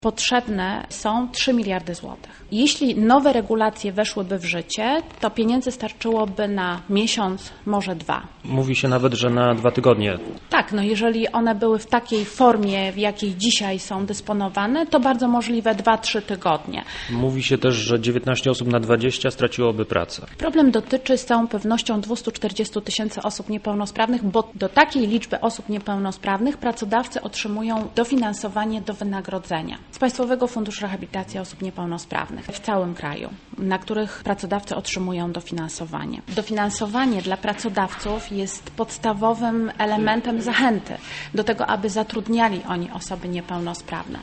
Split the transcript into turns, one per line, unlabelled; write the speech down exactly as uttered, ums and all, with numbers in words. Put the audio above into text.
Potrzebne są trzy miliardy złotych. Jeśli nowe regulacje weszłyby w życie, to pieniędzy starczyłoby na miesiąc, może dwa.
Mówi się nawet, że na dwa tygodnie.
Tak, no jeżeli one były w takiej formie, w jakiej dzisiaj są dysponowane, to bardzo możliwe dwa trzy tygodnie.
Mówi się też, że dziewiętnaście osób na dwadzieścia straciłoby pracę.
Problem dotyczy z całą pewnością dwieście czterdzieści tysięcy osób niepełnosprawnych, bo do takiej liczby osób niepełnosprawnych pracodawcy otrzymują dofinansowanie do wynagrodzenia z Państwowego Funduszu Rehabilitacji Osób Niepełnosprawnych w całym kraju, na których pracodawcy otrzymują dofinansowanie. Dofinansowanie dla pracodawców jest podstawowym elementem zachęty do tego, aby zatrudniali oni osoby niepełnosprawne.